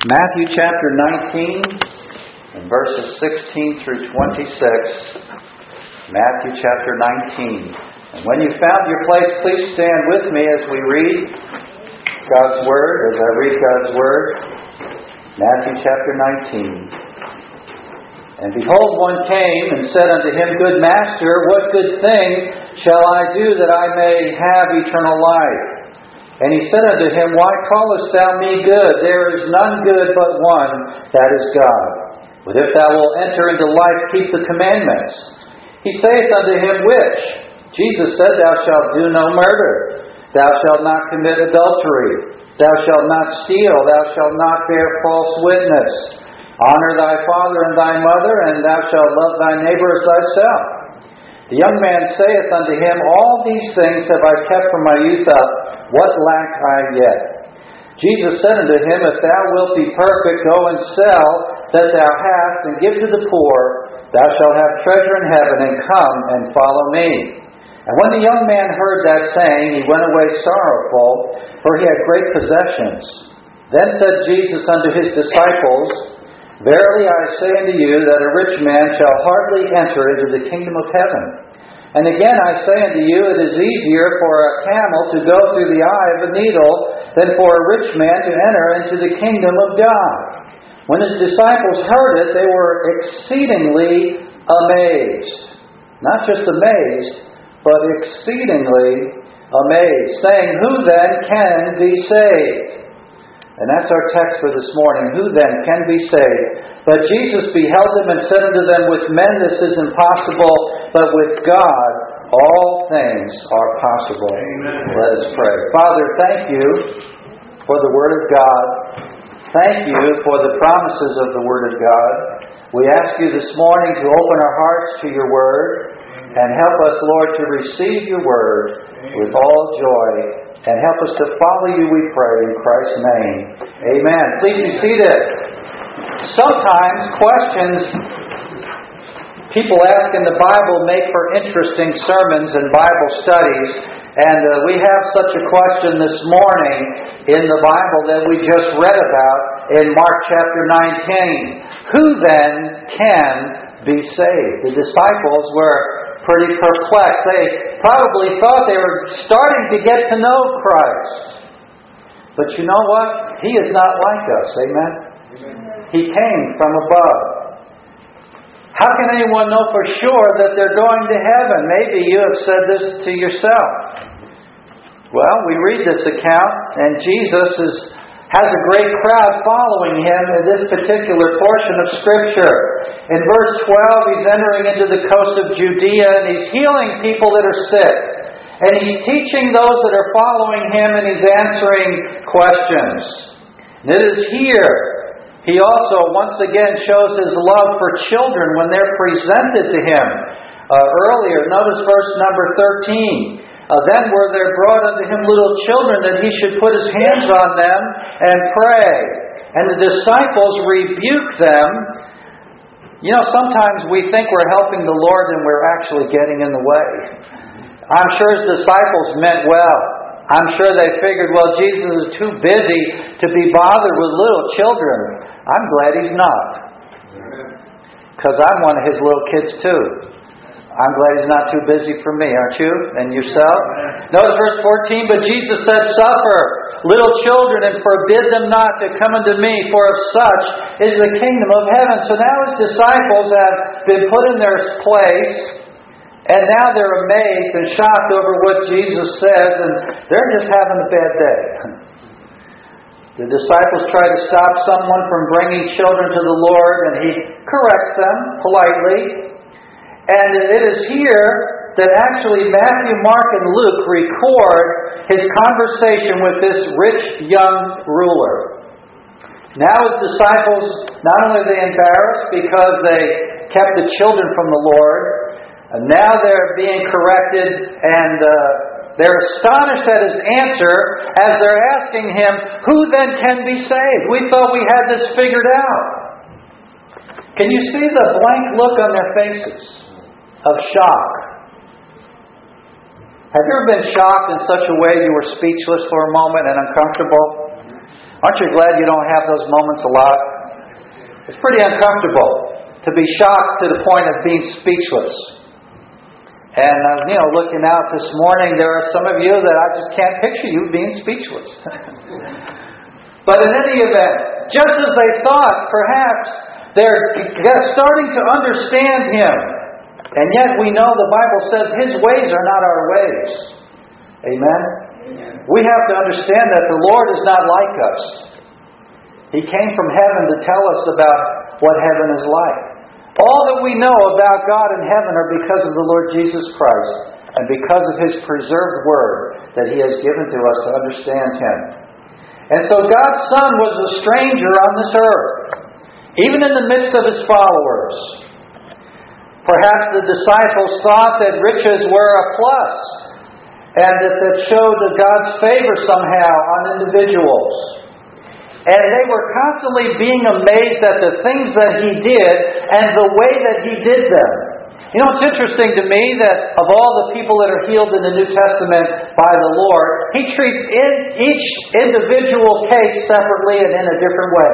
Matthew chapter 19 and verses 16 through 26. Matthew chapter 19. And when you found your place, please stand with me as we read God's Word, as I read God's Word. Matthew chapter 19. And behold, one came and said unto him, Good Master, what good thing shall I do that I may have eternal life? And he said unto him, Why callest thou me good? There is none good but one, that is God. But if thou wilt enter into life, keep the commandments. He saith unto him, Which? Jesus said, Thou shalt do no murder. Thou shalt not commit adultery. Thou shalt not steal. Thou shalt not bear false witness. Honor thy father and thy mother, and thou shalt love thy neighbor as thyself. The young man saith unto him, All these things have I kept from my youth up. What lack I yet? Jesus said unto him, If thou wilt be perfect, go and sell that thou hast, and give to the poor. Thou shalt have treasure in heaven, and come and follow me. And when the young man heard that saying, he went away sorrowful, for he had great possessions. Then said Jesus unto his disciples, Verily I say unto you, that a rich man shall hardly enter into the kingdom of heaven. And again I say unto you, it is easier for a camel to go through the eye of a needle than for a rich man to enter into the kingdom of God. When his disciples heard it, they were exceedingly amazed. Not just amazed, but exceedingly amazed, saying, Who then can be saved? And that's our text for this morning. Who then can be saved? But Jesus beheld them and said unto them, With men this is impossible, but with God all things are possible. Amen. Let us pray. Father, thank you for the Word of God. Thank you for the promises of the Word of God. We ask you this morning to open our hearts to your Word and help us, Lord, to receive your Word with all joy. And help us to follow you, we pray, in Christ's name. Amen. Please be seated. Sometimes questions people ask in the Bible make for interesting sermons and Bible studies. And we have such a question this morning in the Bible that we just read about in Mark chapter 19. Who then can be saved? The disciples were pretty perplexed. They probably thought they were starting to get to know Christ. But you know what? He is not like us. Amen? He came from above. How can anyone know for sure that they're going to heaven? Maybe you have said this to yourself. Well, we read this account, and Jesus has a great crowd following him in this particular portion of Scripture. In verse 12, he's entering into the coast of Judea, and he's healing people that are sick. And he's teaching those that are following him, and he's answering questions. And it is here he also once again shows his love for children when they're presented to him. Earlier, notice verse number 13. Then were there brought unto him little children, that he should put his hands on them and pray. And the disciples rebuke them. You know, sometimes we think we're helping the Lord and we're actually getting in the way. I'm sure his disciples meant well. I'm sure they figured, well, Jesus is too busy to be bothered with little children. I'm glad he's not. Because I'm one of his little kids too. I'm glad he's not too busy for me, aren't you? And yourself? Notice verse 14, But Jesus said, Suffer little children, and forbid them not to come unto me, for of such is the kingdom of heaven. So now his disciples have been put in their place, and now they're amazed and shocked over what Jesus says, and they're just having a bad day. The disciples try to stop someone from bringing children to the Lord, and he corrects them politely. And it is here that actually Matthew, Mark, and Luke record his conversation with this rich young ruler. Now his disciples, not only are they embarrassed because they kept the children from the Lord, and now they're being corrected, and they're astonished at his answer as they're asking him, Who then can be saved? We thought we had this figured out. Can you see the blank look on their faces of shock? Have you ever been shocked in such a way you were speechless for a moment and uncomfortable? Aren't you glad you don't have those moments a lot? It's pretty uncomfortable to be shocked to the point of being speechless. And, looking out this morning, there are some of you that I just can't picture you being speechless. But in any event, just as they thought, perhaps they're starting to understand Him. And yet we know the Bible says His ways are not our ways. Amen? We have to understand that the Lord is not like us. He came from heaven to tell us about what heaven is like. All that we know about God in heaven are because of the Lord Jesus Christ and because of His preserved Word that He has given to us to understand Him. And so God's Son was a stranger on this earth, even in the midst of His followers. Perhaps the disciples thought that riches were a plus and that showed God's favor somehow on individuals. And they were constantly being amazed at the things that He did and the way that He did them. It's interesting to me that of all the people that are healed in the New Testament by the Lord, He treats each individual case separately and in a different way.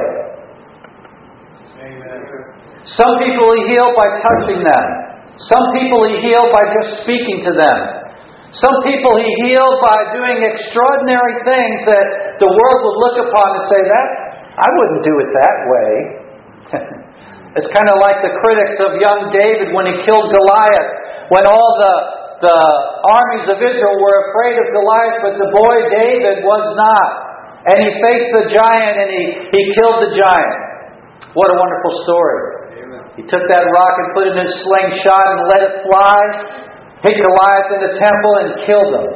Amen. Some people He healed by touching them. Some people He healed by just speaking to them. Some people He healed by doing extraordinary things that the world would look upon and say, "That I wouldn't do it that way." It's kind of like the critics of young David when he killed Goliath. When all the armies of Israel were afraid of Goliath, but the boy David was not. And he faced the giant and he killed the giant. What a wonderful story. Amen. He took that rock and put it in a slingshot and let it fly. Hit Goliath in the temple and killed him.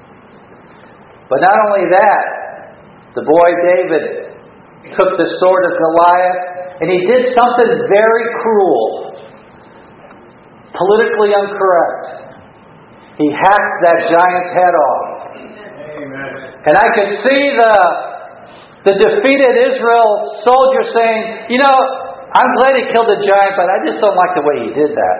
But not only that, the boy David took the sword of Goliath and he did something very cruel, politically incorrect. He hacked that giant's head off. Amen. And I could see the defeated Israel soldier saying, I'm glad he killed the giant, but I just don't like the way he did that.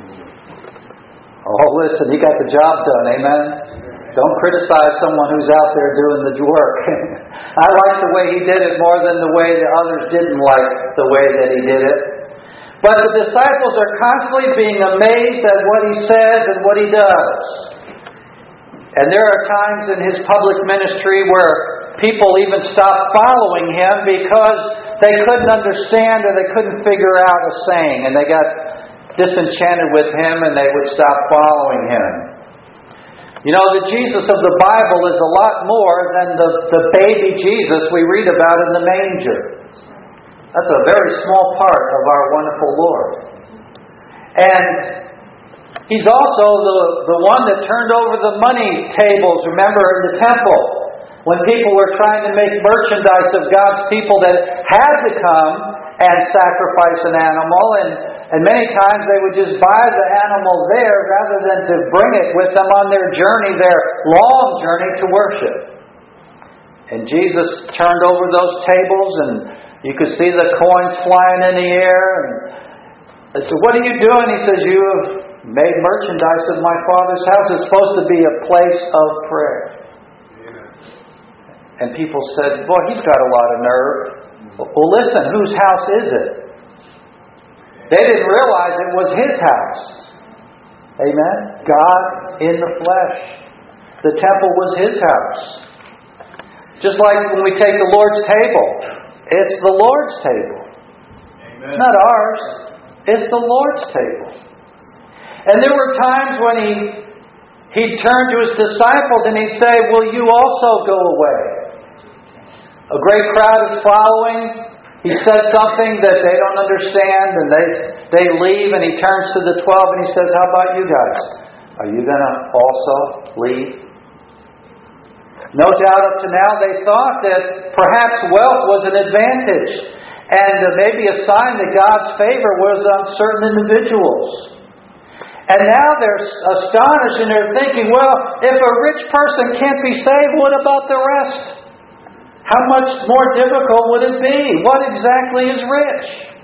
Oh, listen, he got the job done, amen? Don't criticize someone who's out there doing the work. I like the way he did it more than the way the others didn't like the way that he did it. But the disciples are constantly being amazed at what He says and what He does. And there are times in His public ministry where people even stopped following Him because they couldn't understand or they couldn't figure out a saying. And they got disenchanted with Him and they would stop following Him. The Jesus of the Bible is a lot more than the baby Jesus we read about in the manger. That's a very small part of our wonderful Lord. And He's also the one that turned over the money tables, remember, in the temple. When people were trying to make merchandise of God's people that had to come and sacrifice an animal, and many times they would just buy the animal there rather than to bring it with them on their journey, their long journey to worship. And Jesus turned over those tables and you could see the coins flying in the air. And they said, "What are you doing?" He says, "You have made merchandise of my Father's house. It's supposed to be a place of prayer." And people said, "Boy, he's got a lot of nerve." Well, listen, whose house is it? They didn't realize it was His house. Amen? God in the flesh. The temple was His house. Just like when we take the Lord's table. It's the Lord's table. Amen. It's not ours. It's the Lord's table. And there were times when He'd turn to His disciples and He'd say, "Will you also go away?" A great crowd is following. He says something that they don't understand and they leave, and He turns to the 12 and He says, "How about you guys? Are you going to also leave?" No doubt up to now they thought that perhaps wealth was an advantage and maybe a sign that God's favor was on certain individuals. And now they're astonished and they're thinking, well, if a rich person can't be saved, what about the rest? How much more difficult would it be? What exactly is rich?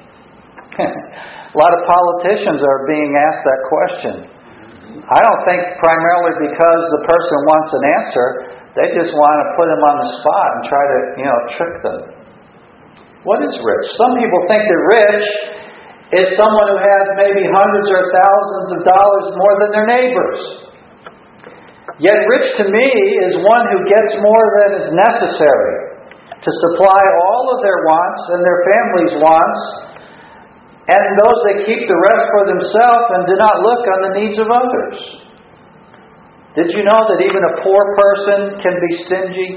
A lot of politicians are being asked that question. I don't think primarily because the person wants an answer, They just want to put them on the spot and try to, trick them. What is rich? Some people think that rich is someone who has maybe hundreds or thousands of dollars more than their neighbors. Yet rich to me is one who gets more than is necessary to supply all of their wants and their family's wants, and those that keep the rest for themselves and do not look on the needs of others. Did you know that even a poor person can be stingy?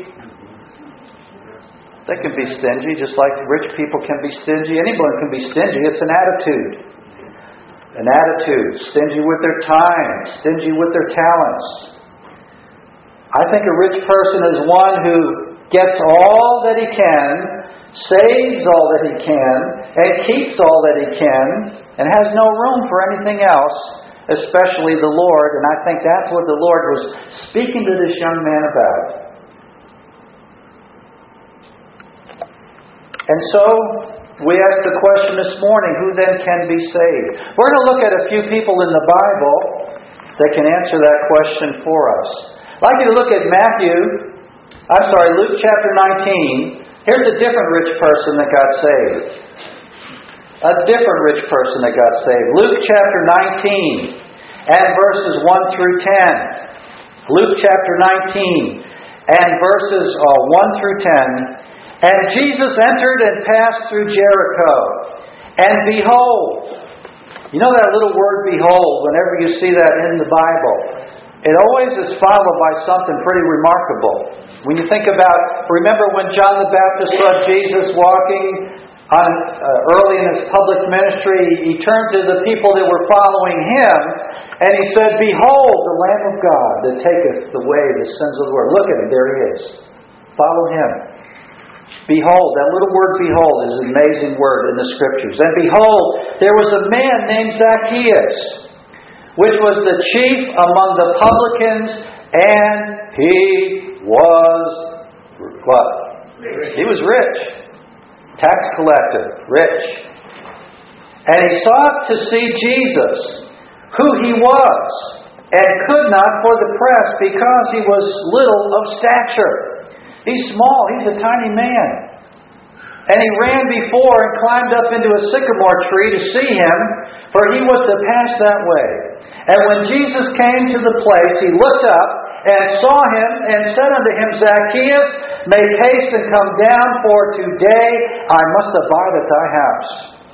They can be stingy just like rich people can be stingy. Anyone can be stingy. It's an attitude. An attitude. Stingy with their time. Stingy with their talents. I think a rich person is one who gets all that he can, saves all that he can, and keeps all that he can, and has no room for anything else, especially the Lord. And I think that's what the Lord was speaking to this young man about. And so, we ask the question this morning, who then can be saved? We're going to look at a few people in the Bible that can answer that question for us. I'd like you to look at Luke chapter 19. Here's a different rich person that got saved. A different rich person that got saved. Luke chapter 19 and verses 1 through 10. Luke chapter 19 and verses 1 through 10. And Jesus entered and passed through Jericho. And behold, you know that little word behold, whenever you see that in the Bible, it always is followed by something pretty remarkable. When you think about, remember when John the Baptist saw Jesus walking early in his public ministry, he turned to the people that were following him, and he said, "Behold, the Lamb of God that taketh away the sins of the world." Look at him, there he is. Follow him. Behold, that little word behold is an amazing word in the Scriptures. And behold, there was a man named Zacchaeus, which was the chief among the publicans, and he was what? He was rich. Tax collector, rich. And he sought to see Jesus, who he was, and could not for the press, because he was little of stature. He's small, he's a tiny man. And he ran before and climbed up into a sycamore tree to see him, for he was to pass that way. And when Jesus came to the place, he looked up and saw him and said unto him, "Zacchaeus, make haste and come down, for today I must abide at thy house."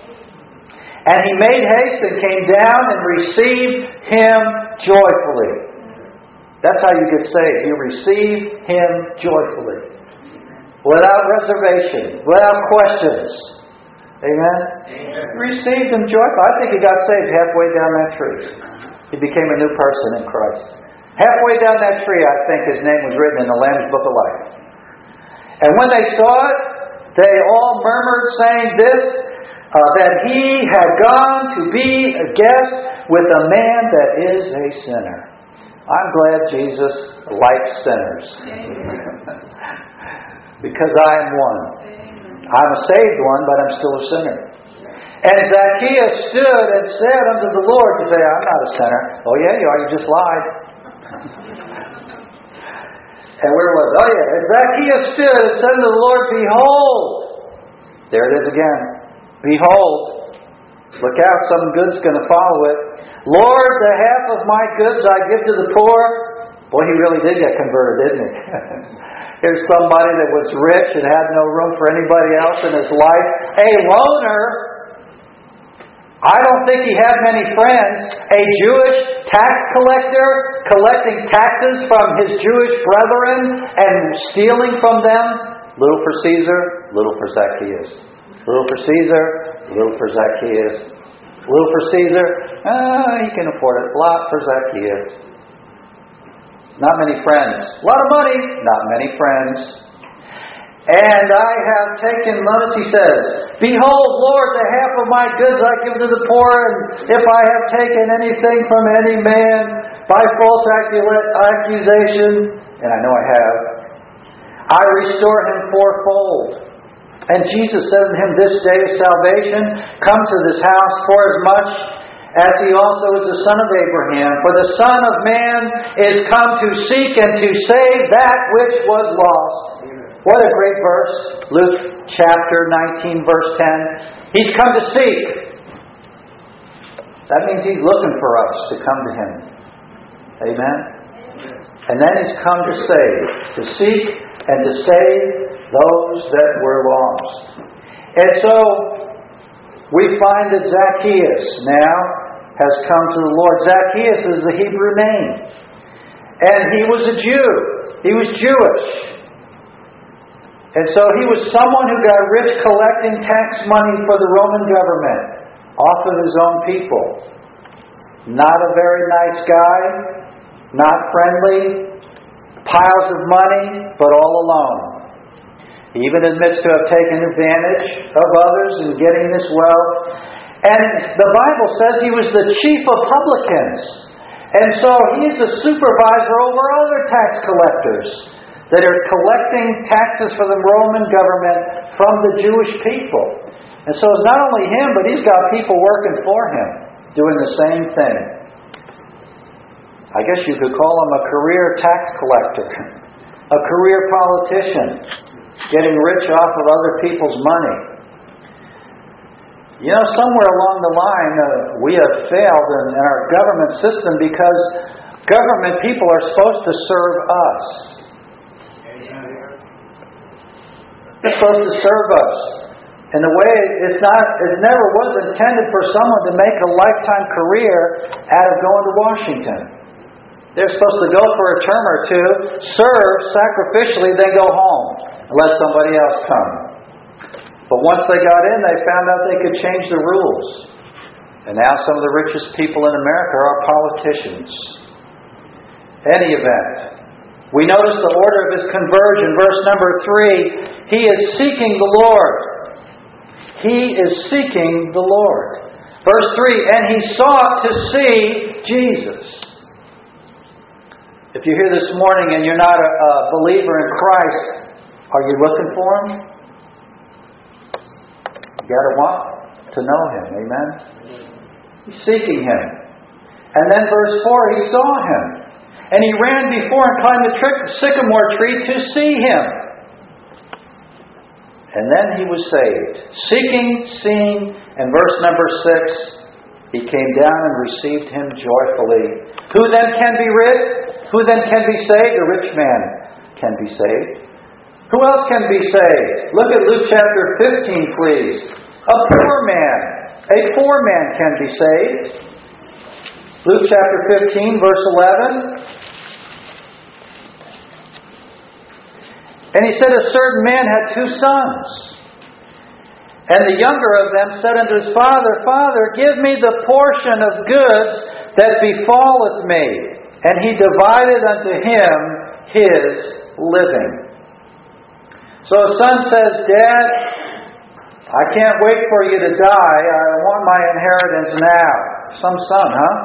And he made haste and came down and received him joyfully. That's how you get saved. You receive him joyfully. Without reservation. Without questions. Amen? Amen. Received him joyfully. I think he got saved halfway down that tree. He became a new person in Christ. Halfway down that tree, I think his name was written in the Lamb's Book of Life. And when they saw it, they all murmured, saying this, that he had gone to be a guest with a man that is a sinner. I'm glad Jesus likes sinners. Because I am one. I'm a saved one, but I'm still a sinner. And Zacchaeus stood and said unto the Lord, you say, "I'm not a sinner." "Oh yeah, you are. You just lied." And where was it? Oh yeah. And Zacchaeus stood and said unto the Lord, "Behold." There it is again. "Behold." Look out, something good's going to follow it. "Lord, the half of my goods I give to the poor." Boy, he really did get converted, didn't he? Here's somebody that was rich and had no room for anybody else in his life. A loner. I don't think he had many friends. A Jewish tax collector collecting taxes from his Jewish brethren and stealing from them. Little for Caesar, little for Zacchaeus. Little for Caesar, little for Zacchaeus. Little for Caesar, he can afford it. A lot for Zacchaeus. Not many friends. A lot of money, not many friends. "And I have taken," notice he says, "Behold, Lord, the half of my goods I give to the poor, and if I have taken anything from any man by false accusation," and I know I have, "I restore him fourfold." And Jesus said to him, "This day is salvation come to this house, forasmuch as he also is the son of Abraham. For the Son of Man is come to seek and to save that which was lost. What a great verse. Luke chapter 19, verse 10. He's come to seek. That means He's looking for us to come to Him. Amen? And then He's come to save. To seek and to save those that were lost. And so, we find that Zacchaeus now has come to the Lord. Zacchaeus is the Hebrew name. And he was a Jew. He was Jewish. And so he was someone who got rich collecting tax money for the Roman government off of his own people. Not a very nice guy. Not friendly. Piles of money, but all alone. He even admits to have taken advantage of others in getting this wealth. And the Bible says he was the chief of publicans. And so he's the supervisor over other tax collectors that are collecting taxes for the Roman government from the Jewish people. And so it's not only him, but he's got people working for him doing the same thing. I guess you could call him a career tax collector, a career politician, getting rich off of other people's money. You know, somewhere along the line, we have failed in our government system because government people are supposed to serve us. They're supposed to serve us. In a way, it never was intended for someone to make a lifetime career out of going to Washington. They're supposed to go for a term or two, serve sacrificially, then go home and let somebody else come. But once they got in, they found out they could change the rules. And now some of the richest people in America are politicians. Any event, we notice the order of his conversion. Verse number 3, he is seeking the Lord. He is seeking the Lord. Verse 3, and he sought to see Jesus. If you're here this morning and you're not a believer in Christ, are you looking for Him? You got to want to know Him. Amen? He's seeking Him. And then verse 4, he saw Him. And he ran before and climbed the sycamore tree to see Him. And then he was saved. Seeking, seeing, and verse number 6, he came down and received Him joyfully. Who then can be rich? Who then can be saved? A rich man can be saved. Who else can be saved? Look at Luke chapter 15, please. A poor man can be saved. Luke chapter 15, verse 11. And he said, a certain man had 2 sons. And the younger of them said unto his father, Father, give me the portion of goods that befalleth me. And he divided unto him his living. So a son says, Dad, I can't wait for you to die. I want my inheritance now. Some son, huh?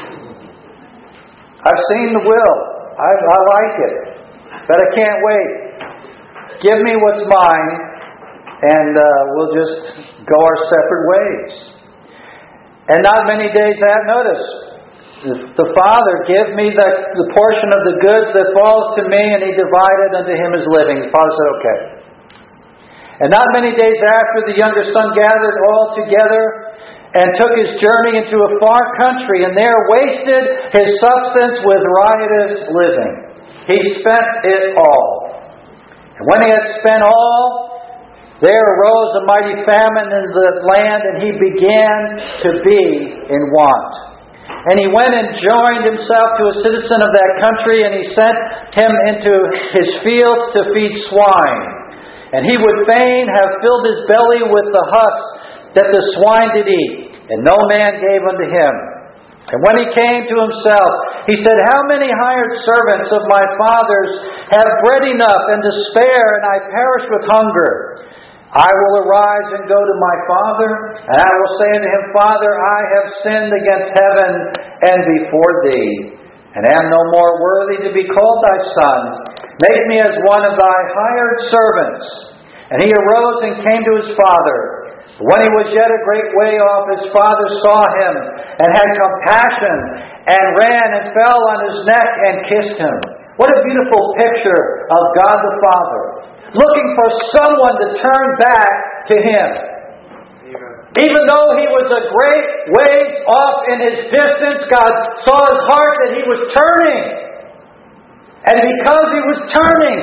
I've seen the will. I like it. But I can't wait. Give me what's mine, and we'll just go our separate ways. And not many days after, notice, the father, give me the portion of the goods that falls to me, and he divided unto him his living. The father said, okay. And not many days after, the younger son gathered all together and took his journey into a far country, and there wasted his substance with riotous living. He spent it all. And when he had spent all, there arose a mighty famine in the land, and he began to be in want. And he went and joined himself to a citizen of that country, and he sent him into his fields to feed swine. And he would fain have filled his belly with the husks that the swine did eat, and no man gave unto him. And when he came to himself, he said, How many hired servants of my father's have bread enough and to spare, and I perish with hunger? I will arise and go to my father, and I will say unto him, Father, I have sinned against heaven and before thee, and am no more worthy to be called thy son. Make me as one of thy hired servants. And he arose and came to his father. When he was yet a great way off, his father saw him, and had compassion, and ran and fell on his neck and kissed him. What a beautiful picture of God the Father, looking for someone to turn back to Him. Even though he was a great ways off in his distance, God saw his heart that he was turning. And because he was turning,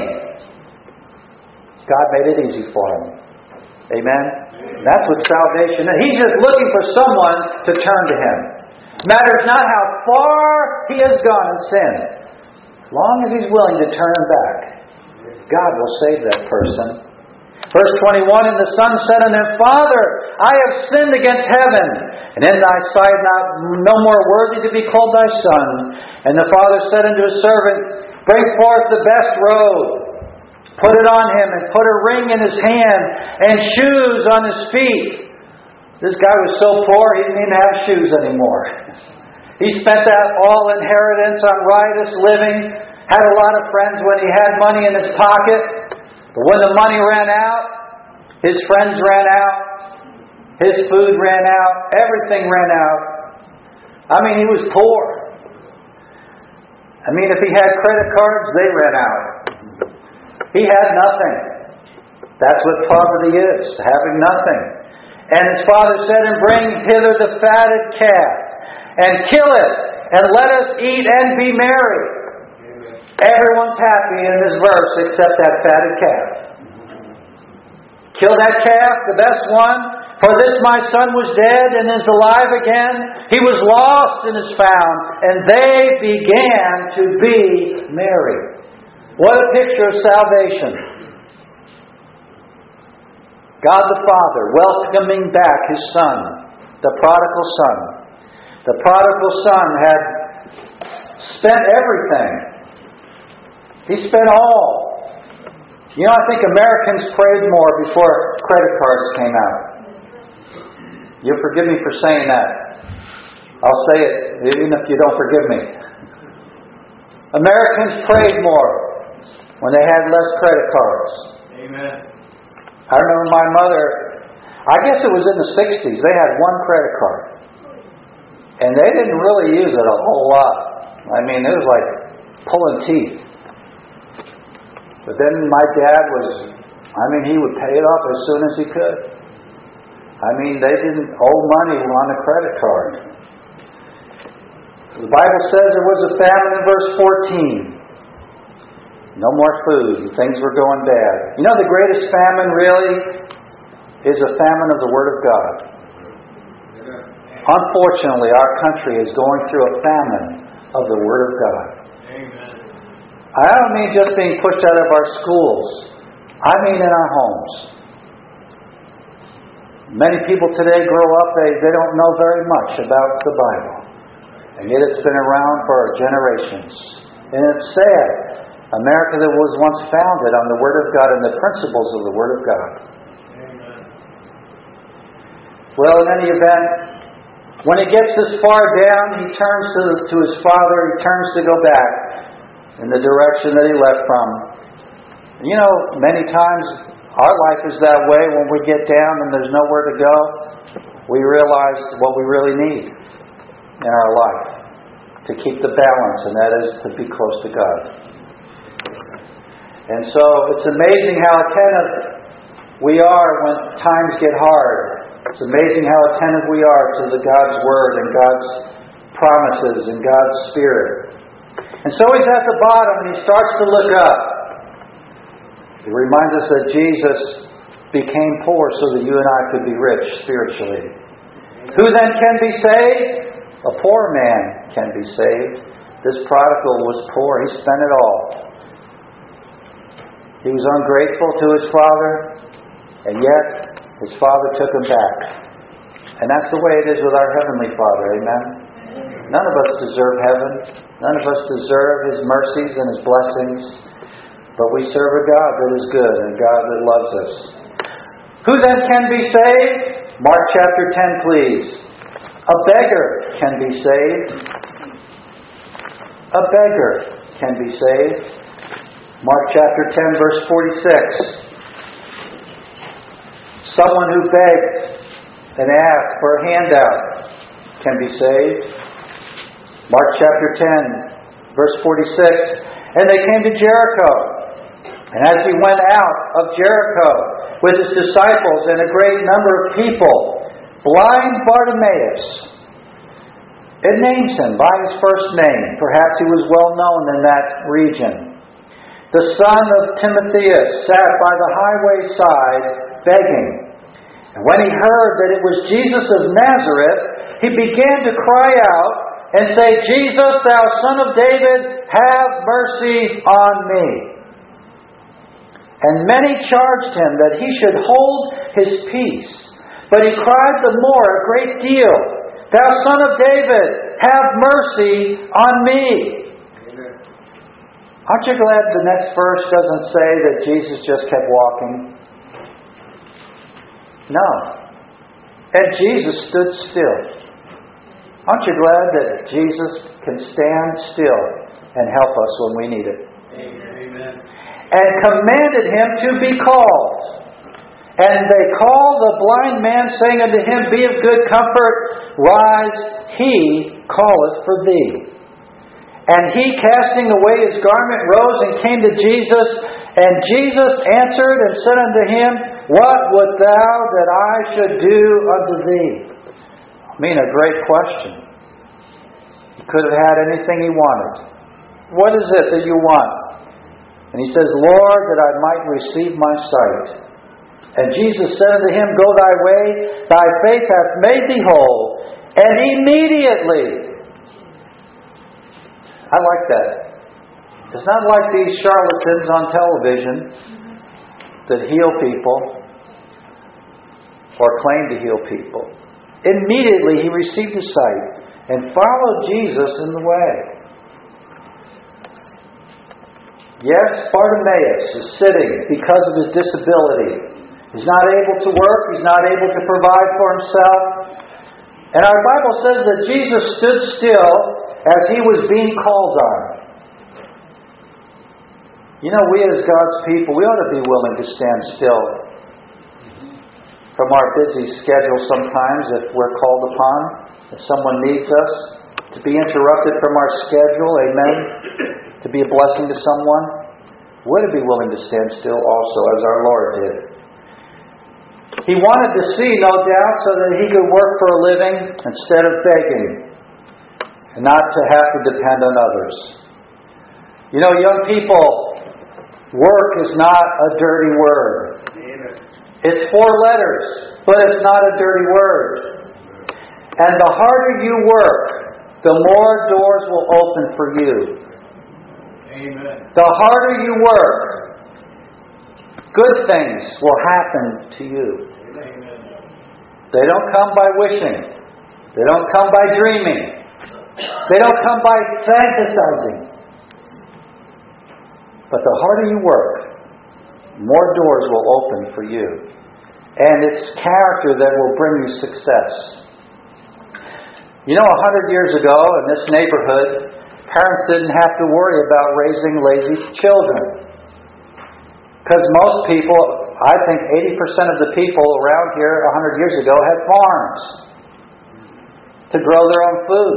God made it easy for him. Amen? That's what salvation is. He's just looking for someone to turn to Him. Matters not how far he has gone in sin. As long as he's willing to turn back, God will save that person. Verse 21, and the son said unto him, Father, I have sinned against heaven, and in thy sight no more worthy to be called thy son. And the father said unto his servant, Bring forth the best robe, put it on him, and put a ring in his hand, and shoes on his feet. This guy was so poor, he didn't even have shoes anymore. He spent that all inheritance on riotous living, had a lot of friends when he had money in his pocket. But when the money ran out, his friends ran out, his food ran out, everything ran out. I mean, he was poor. I mean, if he had credit cards, they ran out. He had nothing. That's what poverty is, having nothing. And his father said, And bring hither the fatted calf, and kill it, and let us eat and be merry. Everyone's happy in this verse except that fatted calf. Kill that calf, the best one. For this my son was dead and is alive again. He was lost and is found. And they began to be merry. What a picture of salvation. God the Father welcoming back His Son, the prodigal son. The prodigal son had spent everything. He spent all. You know, I think Americans prayed more before credit cards came out. You'll forgive me for saying that. I'll say it even if you don't forgive me. Americans prayed more when they had less credit cards. Amen. I remember my mother, I guess it was in the 60s, they had one credit card. And they didn't really use it a whole lot. I mean, it was like pulling teeth. But then my dad he would pay it off as soon as he could. I mean, they didn't owe money on a credit card. The Bible says there was a famine in verse 14. No more food. Things were going bad. You know, the greatest famine really is a famine of the Word of God. Unfortunately, our country is going through a famine of the Word of God. I don't mean just being pushed out of our schools. I mean in our homes. Many people today grow up, they don't know very much about the Bible. And yet it's been around for generations. And it's sad. America that was once founded on the Word of God and the principles of the Word of God. Amen. Well, in any event, when he gets this far down, he turns to his father, he turns to go back in the direction that he left from. You know, many times our life is that way. When we get down and there's nowhere to go, we realize what we really need in our life to keep the balance, and that is to be close to God. And so it's amazing how attentive we are when times get hard. It's amazing how attentive we are to God's Word and God's promises and God's Spirit. And so he's at the bottom and he starts to look up. It reminds us that Jesus became poor so that you and I could be rich spiritually. Who then can be saved? A poor man can be saved. This prodigal was poor. He spent it all. He was ungrateful to his father, and yet his father took him back. And that's the way it is with our Heavenly Father. Amen? None of us deserve heaven. None of us deserve His mercies and His blessings. But we serve a God that is good and a God that loves us. Who then can be saved? Mark chapter 10, please. A beggar can be saved. A beggar can be saved. Mark chapter 10, verse 46. Someone who begs and asks for a handout can be saved. Mark chapter 10, verse 46. And they came to Jericho. And as he went out of Jericho with his disciples and a great number of people, blind Bartimaeus, it names him by his first name. Perhaps he was well known in that region. The son of Timotheus sat by the highway side begging. And when he heard that it was Jesus of Nazareth, he began to cry out and say, Jesus, thou son of David, have mercy on me. And many charged him that he should hold his peace. But he cried the more a great deal, Thou son of David, have mercy on me. Amen. Aren't you glad the next verse doesn't say that Jesus just kept walking? No. And Jesus stood still. Aren't you glad that Jesus can stand still and help us when we need it? Amen. And commanded him to be called. And they called the blind man, saying unto him, Be of good comfort, rise, he calleth for thee. And he, casting away his garment, rose and came to Jesus. And Jesus answered and said unto him, What would thou that I should do unto thee? I mean, a great question. He could have had anything he wanted. What is it that you want? And he says, Lord, that I might receive my sight. And Jesus said unto him, Go thy way, thy faith hath made thee whole. And immediately, I like that. It's not like these charlatans on television that heal people or claim to heal people. Immediately he received his sight and followed Jesus in the way. Yes, Bartimaeus is sitting because of his disability. He's not able to work. He's not able to provide for himself. And our Bible says that Jesus stood still as he was being called on. You know, we as God's people, we ought to be willing to stand still from our busy schedule sometimes if we're called upon, if someone needs us, to be interrupted from our schedule, amen, to be a blessing to someone. We're to be willing to stand still also, as our Lord did. He wanted to see, no doubt, so that he could work for a living instead of begging, and not to have to depend on others. You know, young people, work is not a dirty word. It's 4 letters, but it's not a dirty word. And the harder you work, the more doors will open for you. Amen. The harder you work, good things will happen to you. Amen. They don't come by wishing. They don't come by dreaming. They don't come by fantasizing. But the harder you work, more doors will open for you. And it's character that will bring you success. You know, 100 years ago in this neighborhood, parents didn't have to worry about raising lazy children. Because most people, I think 80% of the people around here 100 years ago had farms to grow their own food.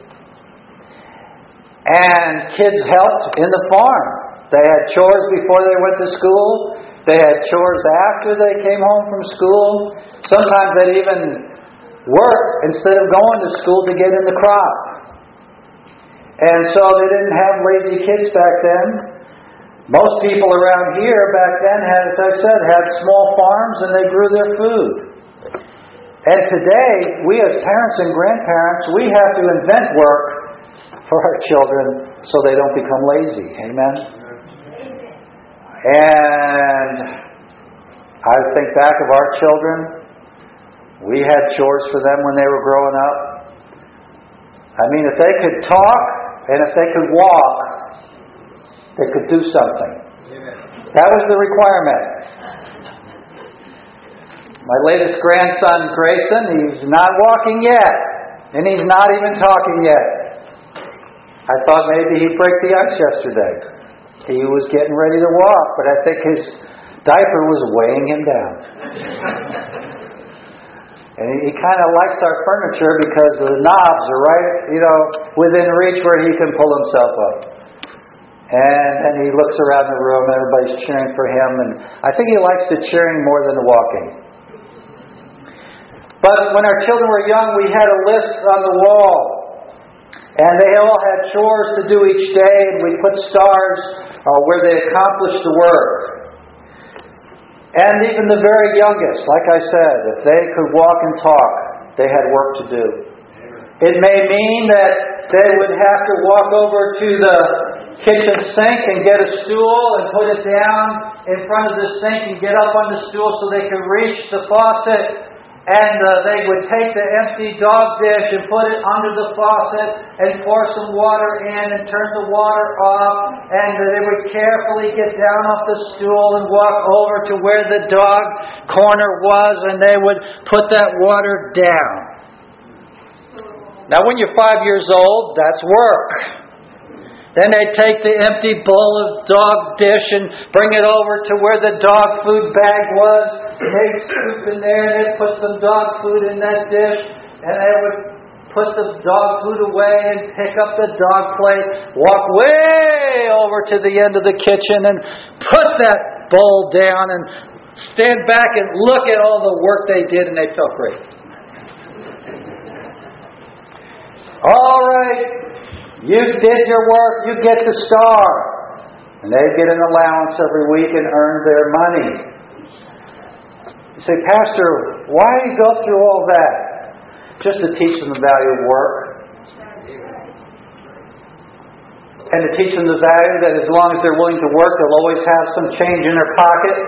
And kids helped in the farm. They had chores before they went to school. They had chores after they came home from school. Sometimes they'd even work instead of going to school to get in the crop. And so they didn't have lazy kids back then. Most people around here back then had, as I said, had small farms and they grew their food. And today, we as parents and grandparents, we have to invent work for our children so they don't become lazy. Amen? And I think back of our children, we had chores for them when they were growing up. I mean, if they could talk and if they could walk, they could do something. That was the requirement. My latest grandson, Grayson, he's not walking yet. And he's not even talking yet. I thought maybe he'd break the ice yesterday. He was getting ready to walk, but I think his diaper was weighing him down. And he kind of likes our furniture because the knobs are right, within reach where he can pull himself up. And he looks around the room, everybody's cheering for him, and I think he likes the cheering more than the walking. But when our children were young, we had a list on the wall. And they all had chores to do each day, and we put stars where they accomplished the work. And even the very youngest, like I said, if they could walk and talk, they had work to do. It may mean that they would have to walk over to the kitchen sink and get a stool and put it down in front of the sink and get up on the stool so they could reach the faucet. And they would take the empty dog dish and put it under the faucet and pour some water in and turn the water off. And they would carefully get down off the stool and walk over to where the dog corner was, and they would put that water down. Now when you're 5 years old, that's work. Then they'd take the empty bowl of dog dish and bring it over to where the dog food bag was. They'd scoop in there and they'd put some dog food in that dish. And they would put the dog food away and pick up the dog plate, walk way over to the end of the kitchen and put that bowl down and stand back and look at all the work they did, and they felt great. All right. You did your work, you get the star. And they get an allowance every week and earn their money. You say, Pastor, why do you go through all that? Just to teach them the value of work. And to teach them the value that as long as they're willing to work, they'll always have some change in their pocket.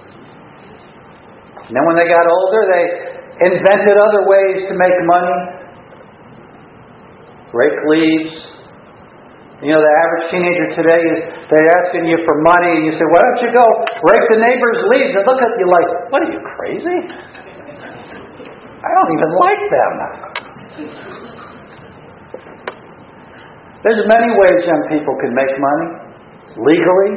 And then when they got older, they invented other ways to make money. Rake leaves. The average teenager today they're asking you for money, and you say, why don't you go rake the neighbor's leaves? And look at you like, what are you, crazy? I don't even like them. There's many ways young people can make money. Legally.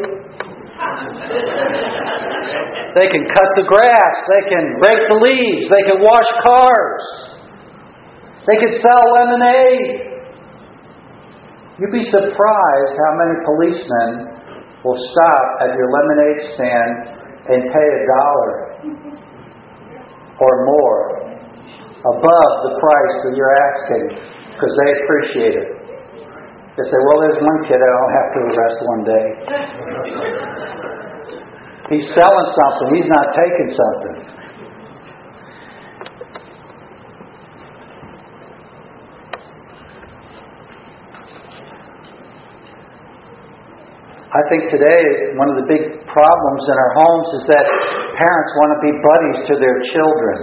They can cut the grass. They can rake the leaves. They can wash cars. They can sell lemonade. You'd be surprised how many policemen will stop at your lemonade stand and pay $1 or more above the price that you're asking because they appreciate it. They say, well, there's one kid I don't have to arrest one day. He's selling something. He's not taking something. I think today one of the big problems in our homes is that parents want to be buddies to their children.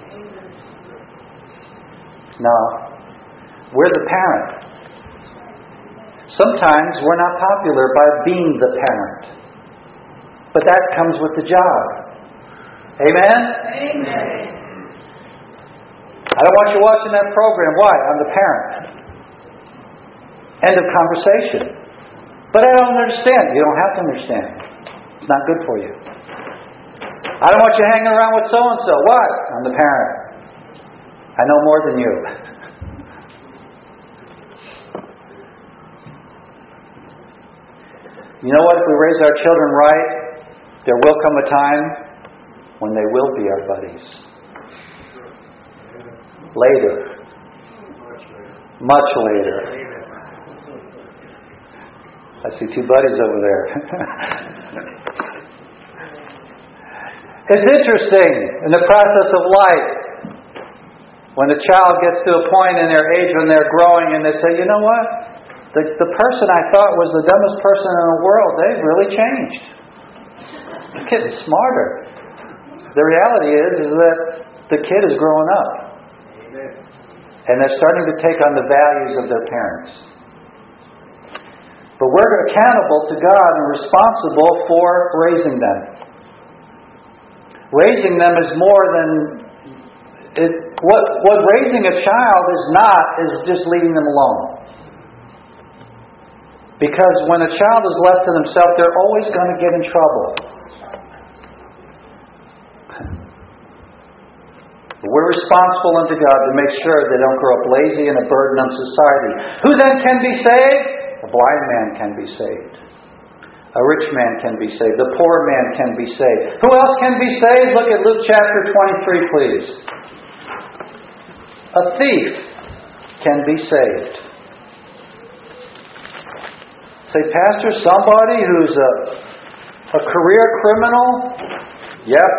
No. We're the parent. Sometimes we're not popular by being the parent. But that comes with the job. Amen? Amen. I don't want you watching that program. Why? I'm the parent. End of conversation. But I don't understand. You don't have to understand. It's not good for you. I don't want you hanging around with so-and-so. Why? I'm the parent. I know more than you. You know what? If we raise our children right, there will come a time when they will be our buddies. Later. Much later. I see two buddies over there. It's interesting in the process of life when a child gets to a point in their age when they're growing and they say, you know what? The person I thought was the dumbest person in the world, they've really changed. The kid is smarter. The reality is that the kid is growing up. And they're starting to take on the values of their parents. But we're accountable to God and responsible for raising them. Raising them is more than... What raising a child is not is just leaving them alone. Because when a child is left to themselves, they're always going to get in trouble. But we're responsible unto God to make sure they don't grow up lazy and a burden on society. Who then can be saved? A blind man can be saved. A rich man can be saved. The poor man can be saved. Who else can be saved? Look at Luke chapter 23, please. A thief can be saved. Say, Pastor, somebody who's a career criminal? Yep.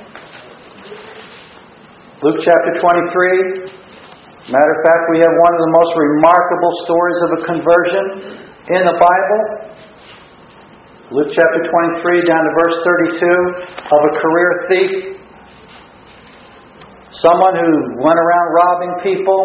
Luke chapter 23. Matter of fact, we have one of the most remarkable stories of a conversion in the Bible. Luke chapter 23, down to verse 32, of a career thief. Someone who went around robbing people.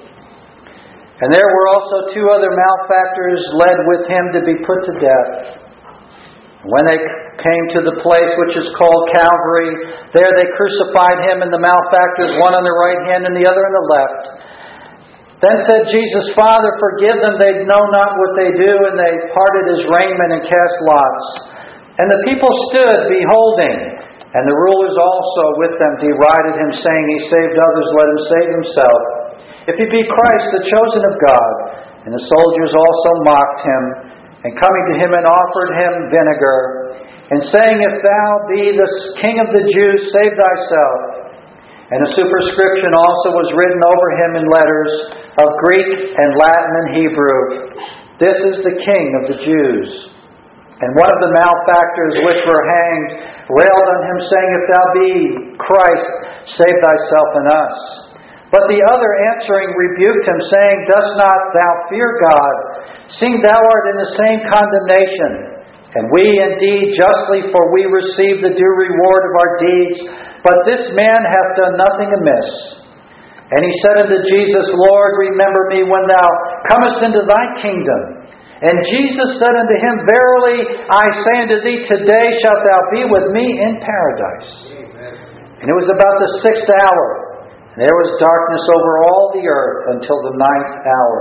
And there were also two other malefactors led with him to be put to death. When they came to the place which is called Calvary, there they crucified him and the malefactors, one on the right hand and the other on the left. Then said Jesus, Father, forgive them, they know not what they do. And they parted his raiment and cast lots. And the people stood beholding. And the rulers also with them derided him, saying, He saved others, let him save himself. If he be Christ, the chosen of God. And the soldiers also mocked him, and coming to him and offered him vinegar, and saying, If thou be the King of the Jews, save thyself. And a superscription also was written over him in letters of Greek and Latin and Hebrew. This is the King of the Jews. And one of the malefactors which were hanged railed on him, saying, If thou be Christ, save thyself and us. But the other answering rebuked him, saying, Dost not thou fear God, seeing thou art in the same condemnation? And we indeed justly, for we receive the due reward of our deeds. But this man hath done nothing amiss. And he said unto Jesus, Lord, remember me when thou comest into thy kingdom. And Jesus said unto him, Verily I say unto thee, today shalt thou be with me in paradise. Amen. And it was about the 6th hour. And there was darkness over all the earth until the 9th hour.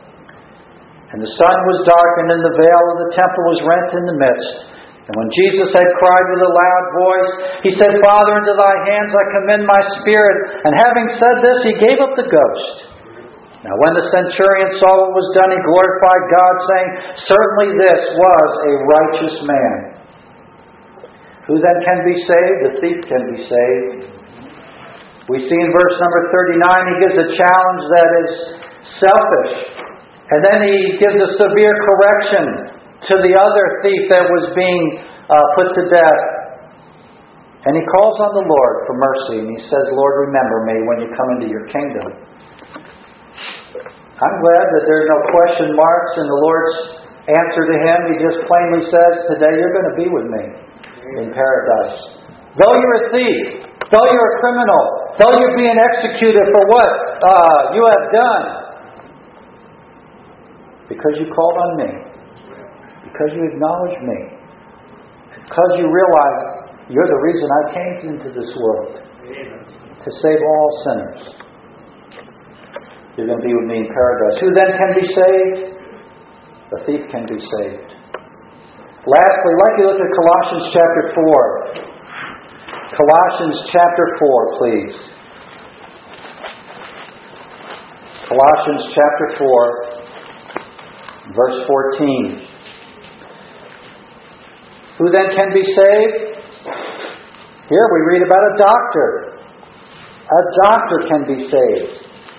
And the sun was darkened, and the veil of the temple was rent in the midst. And when Jesus had cried with a loud voice, he said, Father, into thy hands I commend my spirit. And having said this, he gave up the ghost. Now when the centurion saw what was done, he glorified God, saying, Certainly this was a righteous man. Who then can be saved? The thief can be saved. We see in verse number 39, he gives a challenge that is selfish. And then he gives a severe correction to the other thief that was being put to death. And he calls on the Lord for mercy. And he says, Lord, remember me when you come into your kingdom. I'm glad that there are no question marks in the Lord's answer to him. He just plainly says, today you're going to be with me in paradise. Though you're a thief, though you're a criminal, though you're being executed for what you have done, because you called on me, because you acknowledged me, because you realize you're the reason I came into this world, to save all sinners. You're going to be with me in paradise. Who then can be saved? The thief can be saved. Lastly, I'd like you to look at Colossians chapter 4. Colossians chapter 4, please. Colossians chapter 4, verse 14. Who then can be saved? Here we read about a doctor. A doctor can be saved.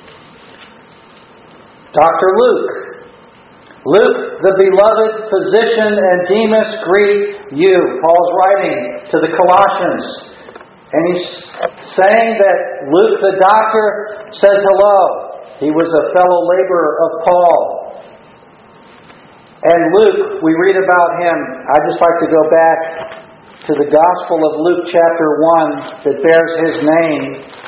Dr. Luke. Luke, the beloved physician, and Demas greet you. Paul's writing to the Colossians. And he's saying that Luke, the doctor, says hello. He was a fellow laborer of Paul. And Luke, we read about him. I'd just like to go back to the Gospel of Luke chapter 1 that bears his name.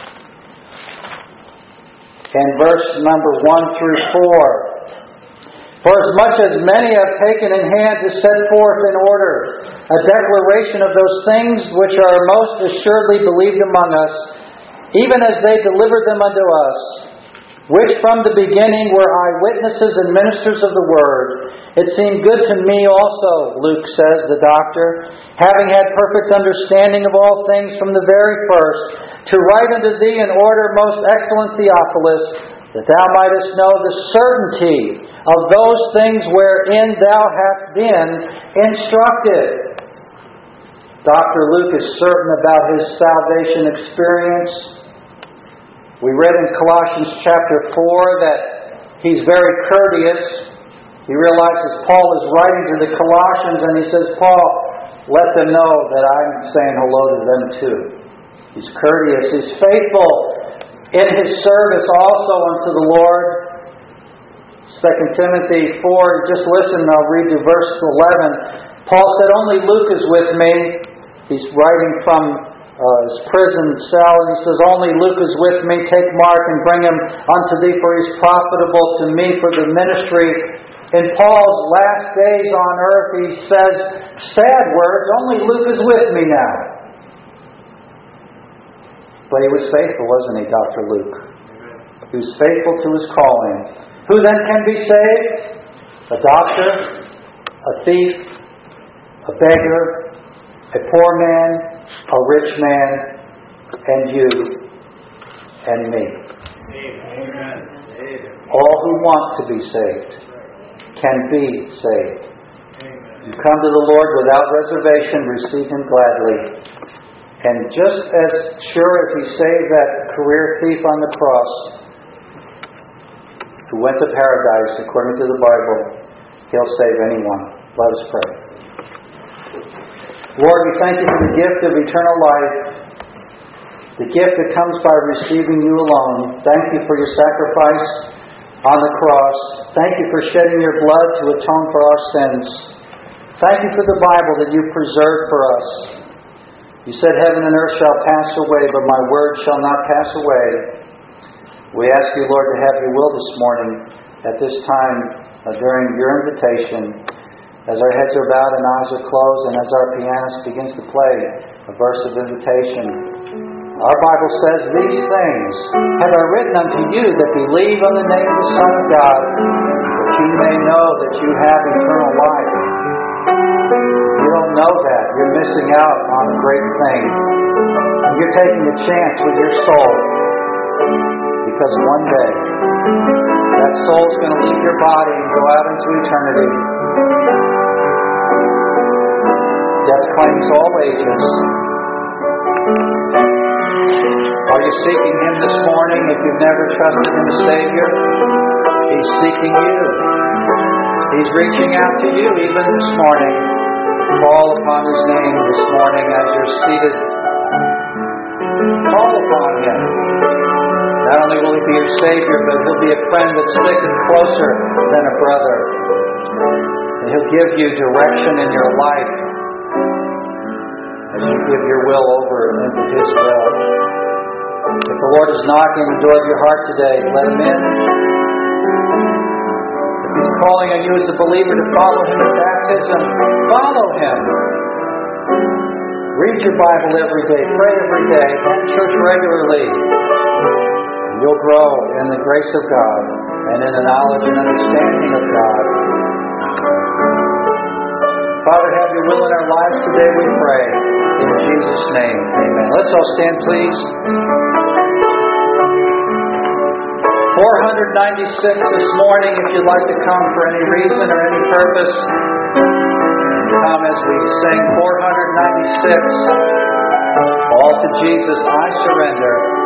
And verse number 1 through 4. For as much as many have taken in hand to set forth in order a declaration of those things which are most assuredly believed among us, even as they delivered them unto us, which from the beginning were eyewitnesses and ministers of the word, it seemed good to me also, Luke says, the doctor, having had perfect understanding of all things from the very first, to write unto thee in order, most excellent Theophilus, that thou mightest know the certainty of those things wherein thou hast been instructed. Dr. Luke is certain about his salvation experience. We read in Colossians chapter 4 that he's very courteous. He realizes Paul is writing to the Colossians and he says, Paul, let them know that I'm saying hello to them too. He's courteous. He's faithful in his service also unto the Lord. 2 Timothy 4, just listen, I'll read to verse 11. Paul said, only Luke is with me. He's writing from his prison cell, and he says, only Luke is with me. Take Mark and bring him unto thee, for he is profitable to me for the ministry. In Paul's last days on earth, he says, sad words, only Luke is with me now. But he was faithful, wasn't he, Dr. Luke? He was faithful to his calling. Who then can be saved? A doctor, a thief, a beggar, a poor man, a rich man, and you, and me. Amen. All who want to be saved can be saved. You come to the Lord without reservation, receive Him gladly. And just as sure as He saved that career thief on the cross, who went to paradise according to the Bible, He'll save anyone. Let us pray. Lord, we thank You for the gift of eternal life, the gift that comes by receiving You alone. Thank You for Your sacrifice on the cross. Thank You for shedding Your blood to atone for our sins. Thank You for the Bible that You preserved for us. You said heaven and earth shall pass away, but My word shall not pass away. We ask You, Lord, to have Your will this morning at this time during Your invitation. As our heads are bowed and eyes are closed, and as our pianist begins to play a verse of invitation, our Bible says, these things have I written unto you that believe on the name of the Son of God, that you may know that you have eternal life. You don't know that. You're missing out on a great thing. And you're taking a chance with your soul. Because one day, that soul's going to leave your body and go out into eternity. Death claims all ages. Are you seeking Him this morning if you've never trusted Him as Savior? He's seeking you. He's reaching out to you even this morning. Call upon His name this morning as you're seated. Call upon Him. Not only will He be your Savior, but He'll be a friend that sticketh closer than a brother. And He'll give you direction in your life as you give your will over into His will. If the Lord is knocking on the door of your heart today, let Him in. If He's calling on you as a believer to follow Him in baptism, follow Him. Read your Bible every day, pray every day, attend church regularly. And you'll grow in the grace of God and in the knowledge and understanding of God. Father, have Your will in our lives today, we pray. In Jesus' name, amen. Let's all stand, please. 496 this morning, if you'd like to come for any reason or any purpose. Come as we sing 496. All to Jesus I surrender.